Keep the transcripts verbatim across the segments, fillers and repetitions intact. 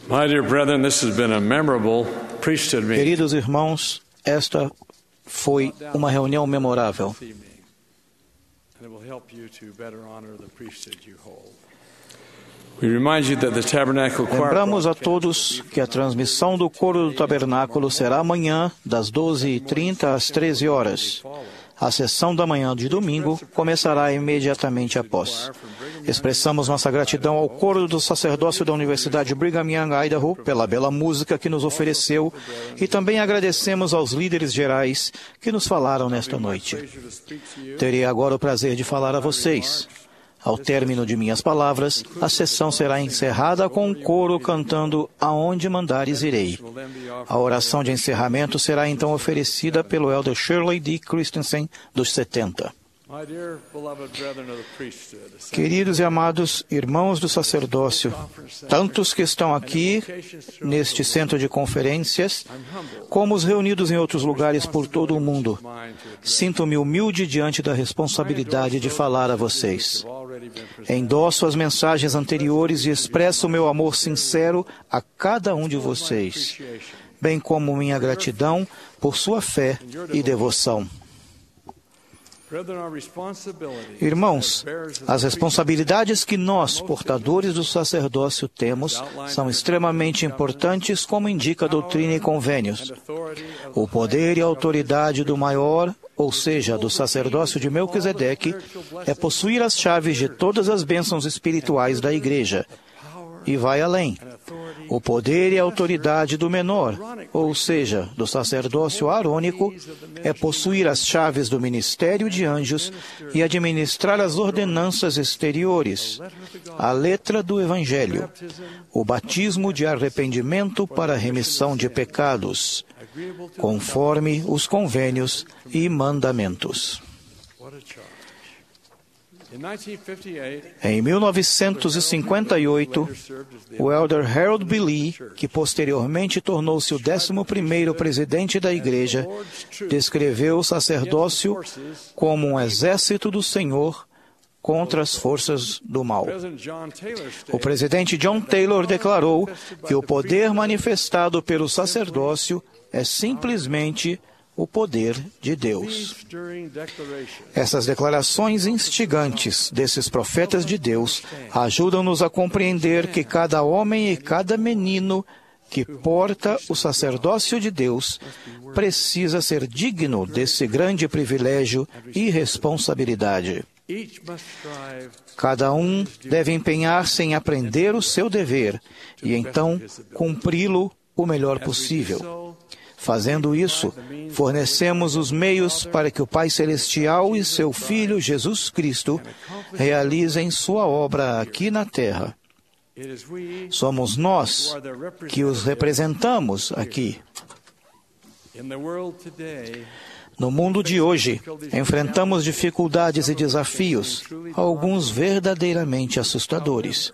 My dear brethren, this has been a memorable priesthood meeting. Queridos irmãos, esta foi uma reunião memorável. And it will help you to better honor the priesthood you hold. We remind you that the Tabernacle Choir Lembramos a todos que a transmissão do coro do tabernáculo será amanhã, das doze e trinta às treze horas. A sessão da manhã de domingo começará imediatamente após. Expressamos nossa gratidão ao coro do sacerdócio da Universidade Brigham Young, Idaho, pela bela música que nos ofereceu, e também agradecemos aos líderes gerais que nos falaram nesta noite. Terei agora o prazer de falar a vocês. Ao término de minhas palavras, a sessão será encerrada com um coro cantando Aonde Mandares Irei. A oração de encerramento será então oferecida pelo elder Shirley D. Christensen, dos setenta. Queridos e amados irmãos do sacerdócio, tantos que estão aqui neste centro de conferências, como os reunidos em outros lugares por todo o mundo, sinto-me humilde diante da responsabilidade de falar a vocês. Endosso as mensagens anteriores e expresso o meu amor sincero a cada um de vocês, bem como minha gratidão por sua fé e devoção. Irmãos, as responsabilidades que nós, portadores do sacerdócio, temos são extremamente importantes, como indica a doutrina e convênios. O poder e a autoridade do maior, ou seja, do sacerdócio de Melquisedeque, é possuir as chaves de todas as bênçãos espirituais da igreja. E vai além. O poder e a autoridade do menor, ou seja, do sacerdócio arônico, é possuir as chaves do ministério de anjos e administrar as ordenanças exteriores, a letra do Evangelho, o batismo de arrependimento para a remissão de pecados, conforme os convênios e mandamentos. Em mil novecentos e cinquenta e oito, o elder Harold B. Lee, que posteriormente tornou-se o décimo primeiro presidente da igreja, descreveu o sacerdócio como um exército do Senhor contra as forças do mal. O presidente John Taylor declarou que o poder manifestado pelo sacerdócio é simplesmente o poder de Deus. Essas declarações instigantes desses profetas de Deus ajudam-nos a compreender que cada homem e cada menino que porta o sacerdócio de Deus precisa ser digno desse grande privilégio e responsabilidade. Cada um deve empenhar-se em aprender o seu dever e então cumpri-lo o melhor possível. Fazendo isso, fornecemos os meios para que o Pai Celestial e seu Filho Jesus Cristo realizem sua obra aqui na terra. Somos nós que os representamos aqui. No mundo de hoje, enfrentamos dificuldades e desafios, alguns verdadeiramente assustadores.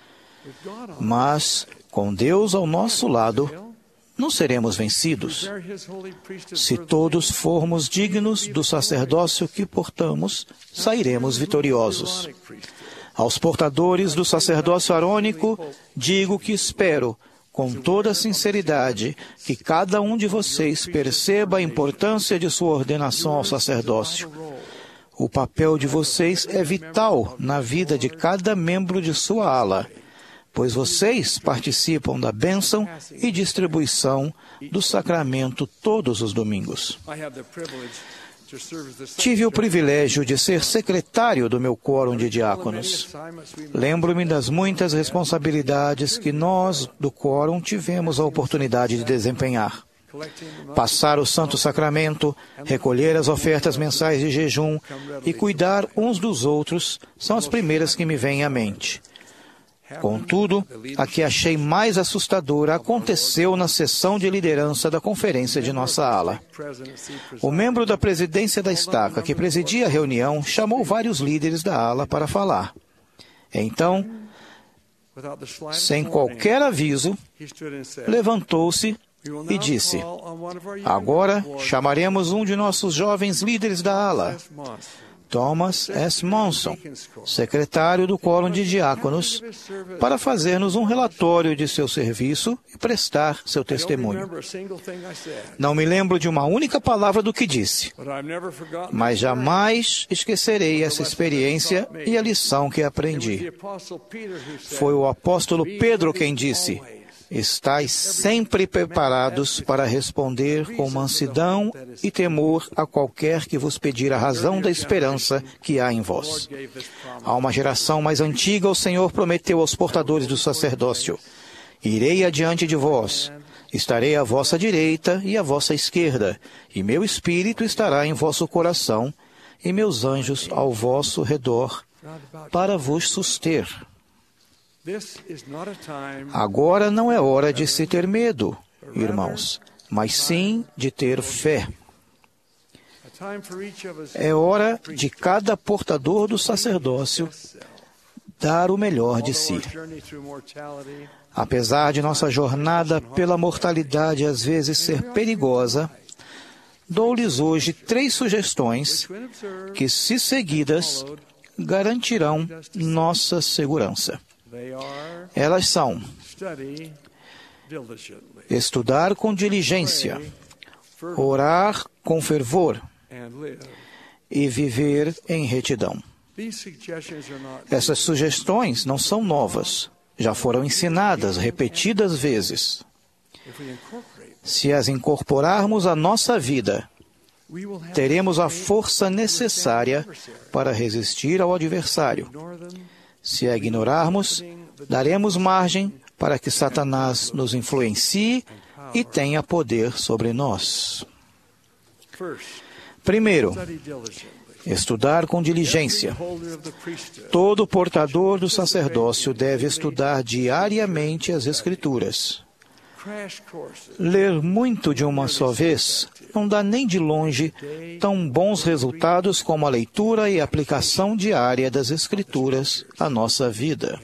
Mas, com Deus ao nosso lado, não seremos vencidos. Se todos formos dignos do sacerdócio que portamos, sairemos vitoriosos. Aos portadores do sacerdócio arônico, digo que espero, com toda sinceridade, que cada um de vocês perceba a importância de sua ordenação ao sacerdócio. O papel de vocês é vital na vida de cada membro de sua ala, pois vocês participam da bênção e distribuição do sacramento todos os domingos. Tive o privilégio de ser secretário do meu quórum de diáconos. Lembro-me das muitas responsabilidades que nós, do quórum, tivemos a oportunidade de desempenhar. Passar o Santo Sacramento, recolher as ofertas mensais de jejum e cuidar uns dos outros são as primeiras que me vêm à mente. Contudo, a que achei mais assustadora aconteceu na sessão de liderança da conferência de nossa ala. O membro da presidência da estaca, que presidia a reunião, chamou vários líderes da ala para falar. Então, sem qualquer aviso, levantou-se e disse: "Agora chamaremos um de nossos jovens líderes da ala. Thomas S. Monson, secretário do Quórum de Diáconos, para fazer-nos um relatório de seu serviço e prestar seu testemunho. Não me lembro de uma única palavra do que disse, mas jamais esquecerei essa experiência e a lição que aprendi. Foi o apóstolo Pedro quem disse: estais sempre preparados para responder com mansidão e temor a qualquer que vos pedir a razão da esperança que há em vós. A uma geração mais antiga, o Senhor prometeu aos portadores do sacerdócio: irei adiante de vós, estarei à vossa direita e à vossa esquerda, e meu espírito estará em vosso coração, e meus anjos ao vosso redor, para vos suster. Agora não é hora de se ter medo, irmãos, mas sim de ter fé. É hora de cada portador do sacerdócio dar o melhor de si. Apesar de nossa jornada pela mortalidade às vezes ser perigosa, dou-lhes hoje três sugestões que, se seguidas, garantirão nossa segurança. Elas são: estudar com diligência, orar com fervor e viver em retidão. Essas sugestões não são novas, já foram ensinadas repetidas vezes. Se as incorporarmos à nossa vida, teremos a força necessária para resistir ao adversário. Se a ignorarmos, daremos margem para que Satanás nos influencie e tenha poder sobre nós. Primeiro, estudar com diligência. Todo portador do sacerdócio deve estudar diariamente as Escrituras. Ler muito de uma só vez não dá nem de longe tão bons resultados como a leitura e aplicação diária das Escrituras à nossa vida.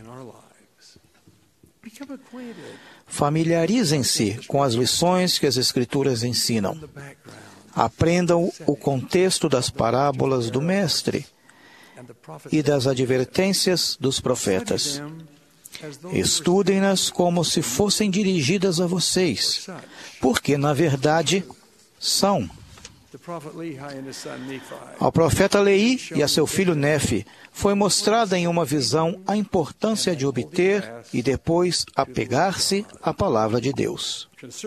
Familiarizem-se com as lições que as Escrituras ensinam. Aprendam o contexto das parábolas do Mestre e das advertências dos profetas. Estudem-nas como se fossem dirigidas a vocês, porque, na verdade, são. Ao profeta Leí e a seu filho Nefe foi mostrada em uma visão a importância de obter e depois apegar-se à palavra de Deus.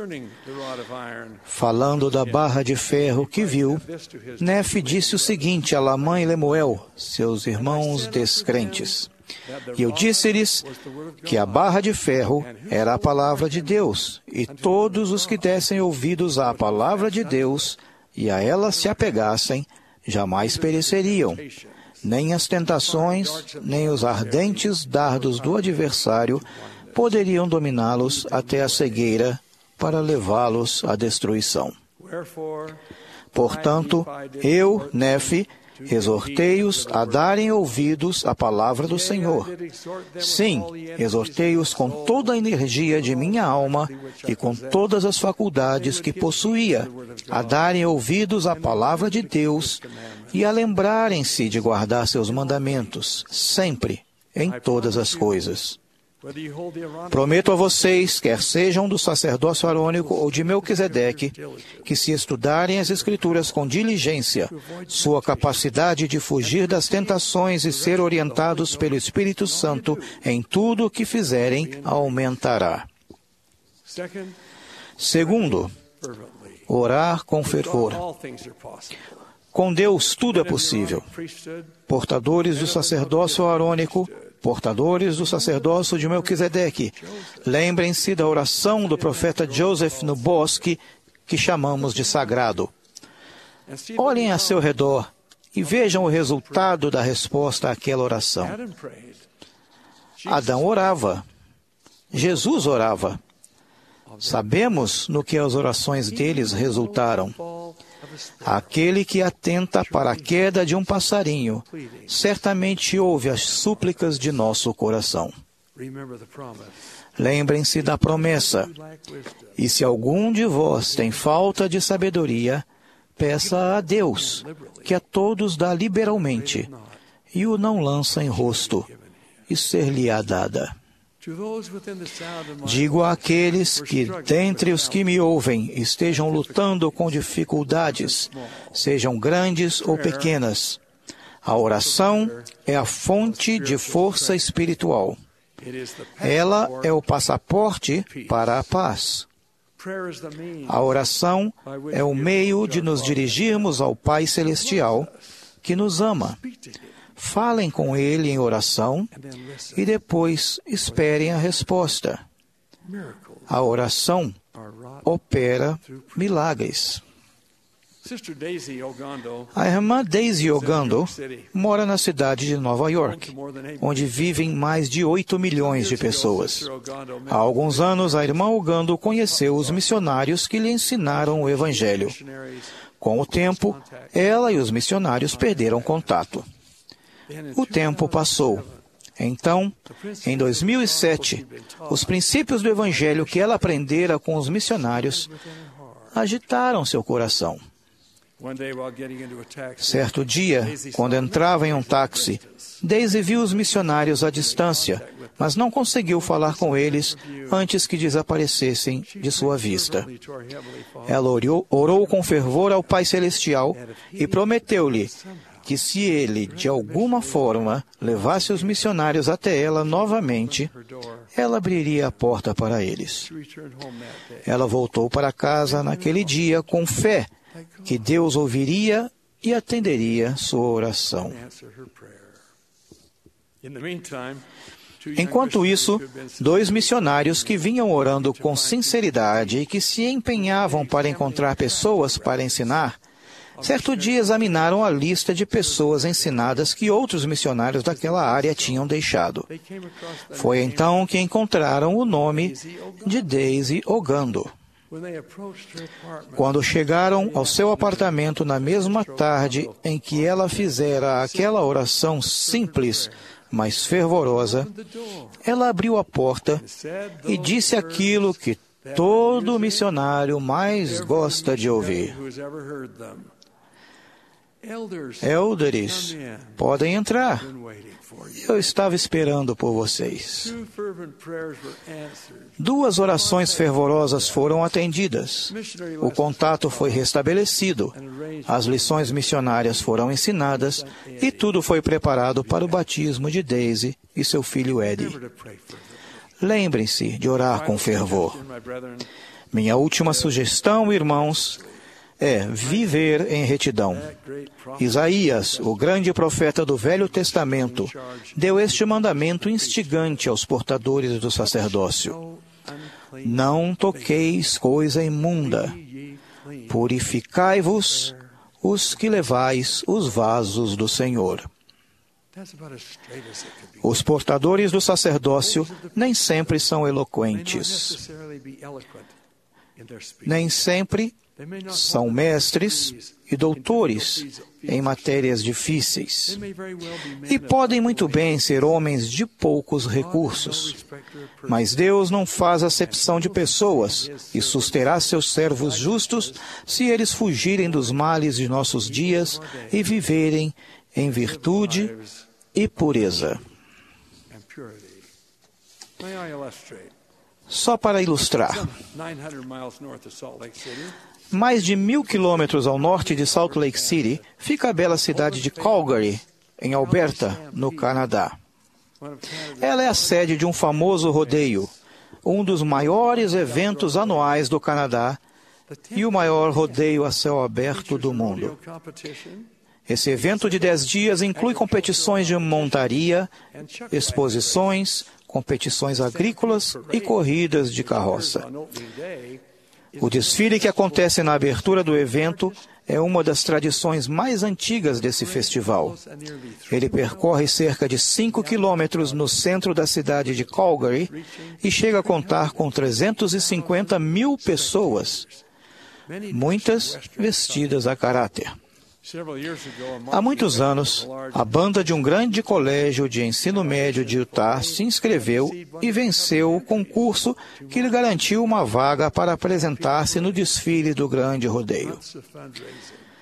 Falando da barra de ferro que viu, Nefe disse o seguinte a Lamã e Lemuel, seus irmãos descrentes: e eu disse-lhes que a barra de ferro era a palavra de Deus, e todos os que dessem ouvidos à palavra de Deus e a ela se apegassem, jamais pereceriam. Nem as tentações, nem os ardentes dardos do adversário poderiam dominá-los até a cegueira para levá-los à destruição. Portanto, eu, Nefe, exortei-os a darem ouvidos à palavra do Senhor. Sim, exortei-os com toda a energia de minha alma e com todas as faculdades que possuía, a darem ouvidos à palavra de Deus e a lembrarem-se de guardar seus mandamentos, sempre, em todas as coisas. Prometo a vocês, quer sejam do sacerdócio arônico ou de Melquisedeque, que se estudarem as Escrituras com diligência, sua capacidade de fugir das tentações e ser orientados pelo Espírito Santo em tudo o que fizerem aumentará. Segundo, orar com fervor. Com Deus tudo é possível. Portadores do sacerdócio arônico, portadores do sacerdócio de Melquisedeque, lembrem-se da oração do profeta Joseph no bosque, que chamamos de sagrado. Olhem a seu redor e vejam o resultado da resposta àquela oração. Adão orava. Jesus orava. Sabemos no que as orações deles resultaram. Aquele que atenta para a queda de um passarinho, certamente ouve as súplicas de nosso coração. Lembrem-se da promessa. E se algum de vós tem falta de sabedoria, peça a Deus, que a todos dá liberalmente, e o não lança em rosto, e ser-lhe-á dada. Digo àqueles que, dentre os que me ouvem, estejam lutando com dificuldades, sejam grandes ou pequenas, a oração é a fonte de força espiritual. Ela é o passaporte para a paz. A oração é o meio de nos dirigirmos ao Pai Celestial, que nos ama. Falem com Ele em oração e depois esperem a resposta. A oração opera milagres. A irmã Daisy Ogando mora na cidade de Nova York, onde vivem mais de oito milhões de pessoas. Há alguns anos, a irmã Ogando conheceu os missionários que lhe ensinaram o Evangelho. Com o tempo, ela e os missionários perderam contato. O tempo passou. Então, em dois mil e sete, os princípios do Evangelho que ela aprendera com os missionários agitaram seu coração. Certo dia, quando entrava em um táxi, Daisy viu os missionários à distância, mas não conseguiu falar com eles antes que desaparecessem de sua vista. Ela orou, orou com fervor ao Pai Celestial e prometeu-lhe que se ele, de alguma forma, levasse os missionários até ela novamente, ela abriria a porta para eles. Ela voltou para casa naquele dia com fé que Deus ouviria e atenderia sua oração. Enquanto isso, dois missionários que vinham orando com sinceridade e que se empenhavam para encontrar pessoas para ensinar, certo dia examinaram a lista de pessoas ensinadas que outros missionários daquela área tinham deixado. Foi então que encontraram o nome de Daisy Ogando. Quando chegaram ao seu apartamento na mesma tarde em que ela fizera aquela oração simples, mas fervorosa, ela abriu a porta e disse aquilo que todo missionário mais gosta de ouvir. Élderes, podem entrar. Eu estava esperando por vocês. Duas orações fervorosas foram atendidas. O contato foi restabelecido. As lições missionárias foram ensinadas e tudo foi preparado para o batismo de Daisy e seu filho Eddie. Lembrem-se de orar com fervor. Minha última sugestão, irmãos, é viver em retidão. Isaías, o grande profeta do Velho Testamento, deu este mandamento instigante aos portadores do sacerdócio: não toqueis coisa imunda, purificai-vos os que levais os vasos do Senhor. Os portadores do sacerdócio nem sempre são eloquentes. Nem sempre são mestres e doutores em matérias difíceis. E podem muito bem ser homens de poucos recursos. Mas Deus não faz acepção de pessoas e susterá seus servos justos se eles fugirem dos males de nossos dias e viverem em virtude e pureza. Só para ilustrar, mais de mil quilômetros ao norte de Salt Lake City fica a bela cidade de Calgary, em Alberta, no Canadá. Ela é a sede de um famoso rodeio, um dos maiores eventos anuais do Canadá e o maior rodeio a céu aberto do mundo. Esse evento de dez dias inclui competições de montaria, exposições, competições agrícolas e corridas de carroça. O desfile que acontece na abertura do evento é uma das tradições mais antigas desse festival. Ele percorre cerca de cinco quilômetros no centro da cidade de Calgary e chega a contar com trezentos e cinquenta mil pessoas, muitas vestidas a caráter. Há muitos anos, a banda de um grande colégio de ensino médio de Utah se inscreveu e venceu o concurso que lhe garantiu uma vaga para apresentar-se no desfile do grande rodeio.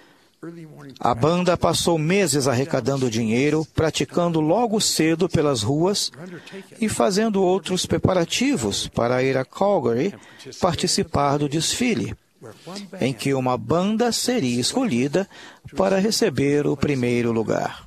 A banda passou meses arrecadando dinheiro, praticando logo cedo pelas ruas e fazendo outros preparativos para ir a Calgary participar do desfile, em que uma banda seria escolhida para receber o primeiro lugar.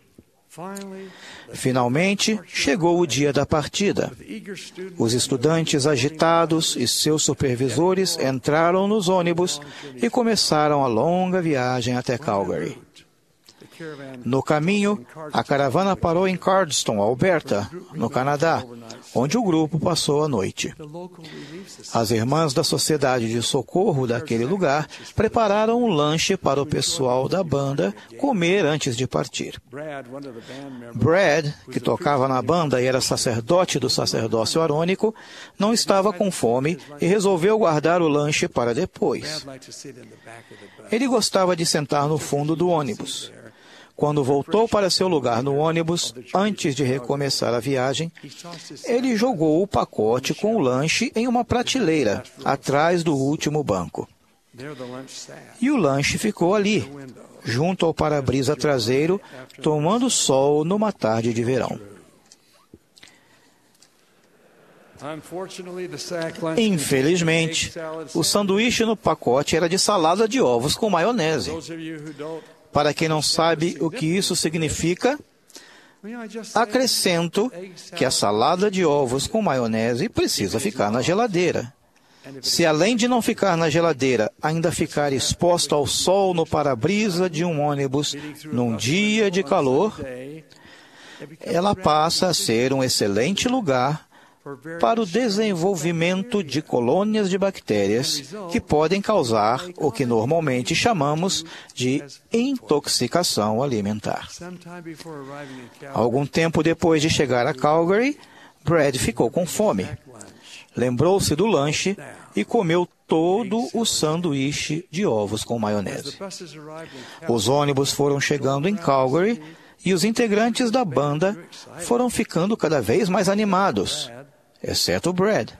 Finalmente, chegou o dia da partida. Os estudantes agitados e seus supervisores entraram nos ônibus e começaram a longa viagem até Calgary. No caminho, a caravana parou em Cardston, Alberta, no Canadá, onde o grupo passou a noite. As irmãs da Sociedade de Socorro daquele lugar prepararam um lanche para o pessoal da banda comer antes de partir. Brad, que tocava na banda e era sacerdote do sacerdócio arônico, não estava com fome e resolveu guardar o lanche para depois. Ele gostava de sentar no fundo do ônibus. Quando voltou para seu lugar no ônibus, antes de recomeçar a viagem, ele jogou o pacote com o lanche em uma prateleira, atrás do último banco. E o lanche ficou ali, junto ao para-brisa traseiro, tomando sol numa tarde de verão. Infelizmente, o sanduíche no pacote era de salada de ovos com maionese. Para quem não sabe o que isso significa, acrescento que a salada de ovos com maionese precisa ficar na geladeira. Se além de não ficar na geladeira, ainda ficar exposta ao sol no para-brisa de um ônibus num dia de calor, ela passa a ser um excelente lugar para o desenvolvimento de colônias de bactérias que podem causar o que normalmente chamamos de intoxicação alimentar. Algum tempo depois de chegar a Calgary, Brad ficou com fome. Lembrou-se do lanche e comeu todo o sanduíche de ovos com maionese. Os ônibus foram chegando em Calgary e os integrantes da banda foram ficando cada vez mais animados, exceto Brad.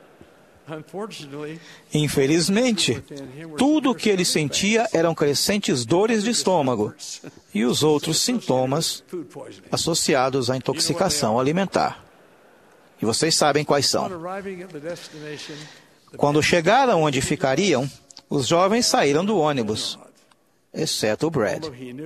Infelizmente, tudo o que ele sentia eram crescentes dores de estômago e os outros sintomas associados à intoxicação alimentar. E vocês sabem quais são. Quando chegaram onde ficariam, os jovens saíram do ônibus, exceto o Brad.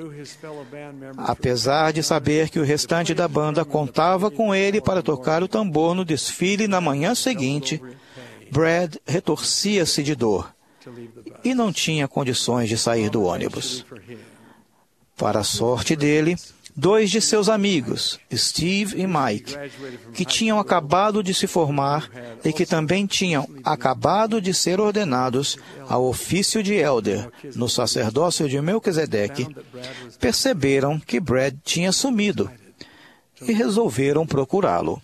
Apesar de saber que o restante da banda contava com ele para tocar o tambor no desfile na manhã seguinte, Brad retorcia-se de dor e não tinha condições de sair do ônibus. Para a sorte dele, dois de seus amigos, Steve e Mike, que tinham acabado de se formar e que também tinham acabado de ser ordenados ao ofício de elder no sacerdócio de Melquisedeque, perceberam que Brad tinha sumido e resolveram procurá-lo.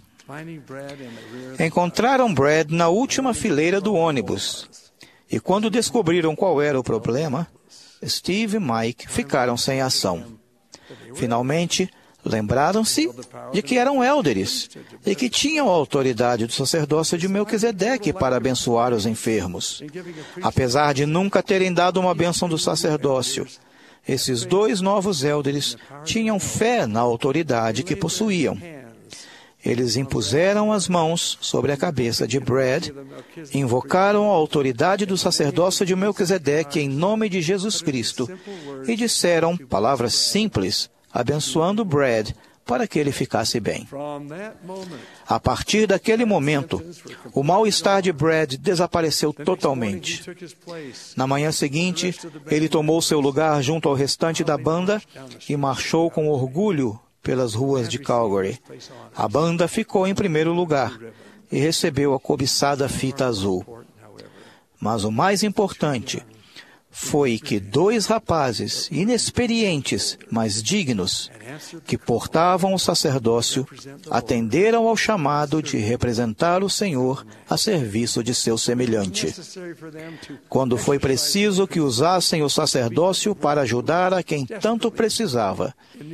Encontraram Brad na última fileira do ônibus e quando descobriram qual era o problema, Steve e Mike ficaram sem ação. Finalmente, lembraram-se de que eram élderes e que tinham a autoridade do sacerdócio de Melquisedeque para abençoar os enfermos. Apesar de nunca terem dado uma bênção do sacerdócio, esses dois novos élderes tinham fé na autoridade que possuíam. Eles impuseram as mãos sobre a cabeça de Brad, invocaram a autoridade do sacerdócio de Melquisedeque em nome de Jesus Cristo e disseram palavras simples, abençoando Brad para que ele ficasse bem. A partir daquele momento, o mal-estar de Brad desapareceu totalmente. Na manhã seguinte, ele tomou seu lugar junto ao restante da banda e marchou com orgulho pelas ruas de Calgary. A banda ficou em primeiro lugar e recebeu a cobiçada fita azul. Mas o mais importante foi que dois rapazes inexperientes, mas dignos, que portavam o sacerdócio, atenderam ao chamado de representar o Senhor a serviço de seu semelhante. Quando foi preciso que usassem o sacerdócio para ajudar a quem tanto precisava,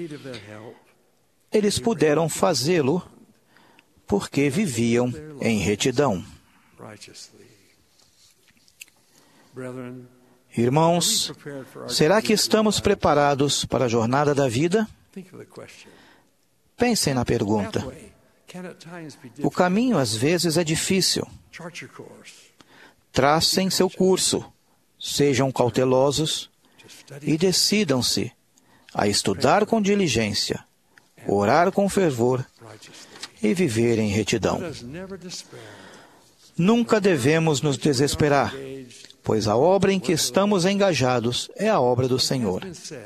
eles puderam fazê-lo porque viviam em retidão. Irmãos, será que estamos preparados para a jornada da vida? Pensem na pergunta. O caminho às vezes é difícil. Tracem seu curso, sejam cautelosos e decidam-se a estudar com diligência, orar com fervor e viver em retidão. Nunca devemos nos desesperar, pois a obra em que estamos engajados é a obra do Senhor.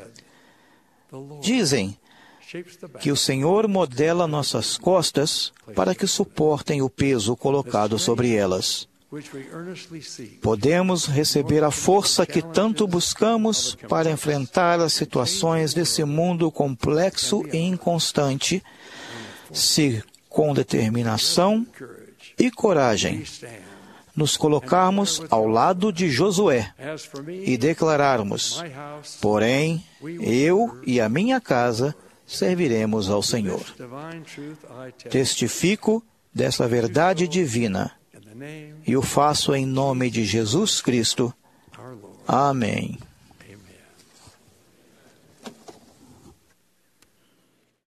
Dizem que o Senhor modela nossas costas para que suportem o peso colocado sobre elas. Podemos receber a força que tanto buscamos para enfrentar as situações desse mundo complexo e inconstante, se com determinação e coragem nos colocarmos ao lado de Josué e declararmos: porém, eu e a minha casa serviremos ao Senhor. Testifico dessa verdade divina e o faço em nome de Jesus Cristo. Amém.